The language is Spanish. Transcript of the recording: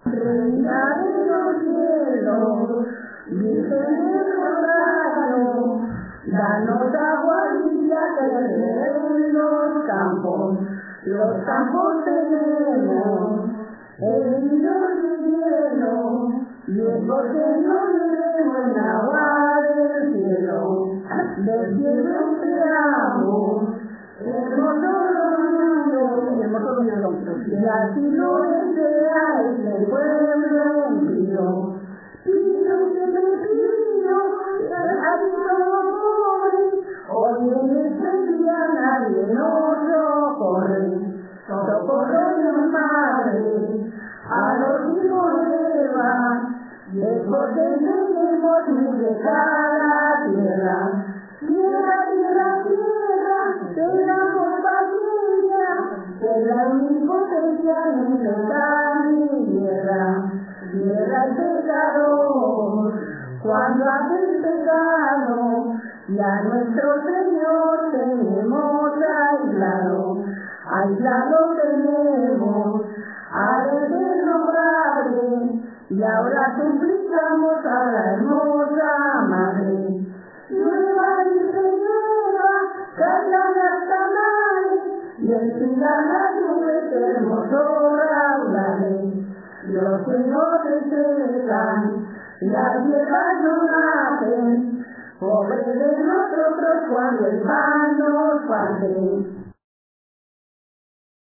Reina de los cielos, Virgen del Rosario, danos agua limpia que en los campos tenemos, el nido lleno, y el bosque no tenemos en agua del cielo esperamos, hermoso ruido, y así lo desea este pueblo unido. Pido que me pido, así somos pobres, hoy en este día nadie nos socorre. Socorro Dios Madre, a los hijos de Eva, porque tenemos muy cada tierra. Tierra, tierra, tierra, tengamos paciencia, que la omnipotencia nunca ni guerra. Tierra el pecador, cuando hace el pecado, y a nuestro Señor tenemos aislado tenemos al Eterno Padre, y ahora suplicamos a la hermosa Madre. Llueva y señora, caigan las tamales, y enciendan las nubes hermosos raudales. Los que no desean, las viejas no nacen, pobres de nosotros cuando el pan nos falte.